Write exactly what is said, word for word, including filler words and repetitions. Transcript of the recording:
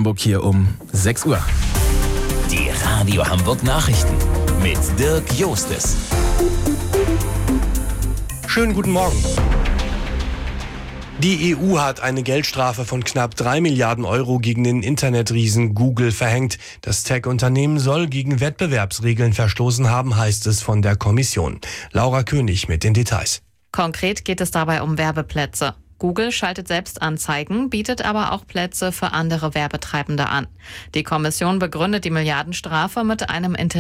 Hamburg hier um sechs Uhr. Die Radio Hamburg Nachrichten mit Dirk Jostes. Schönen guten Morgen. Die E U hat eine Geldstrafe von knapp drei Milliarden Euro gegen den Internetriesen Google verhängt. Das Tech-Unternehmen soll gegen Wettbewerbsregeln verstoßen haben, heißt es von der Kommission. Laura König mit den Details. Konkret geht es dabei um Werbeplätze. Google schaltet selbst Anzeigen, bietet aber auch Plätze für andere Werbetreibende an. Die Kommission begründet die Milliardenstrafe mit einem Inter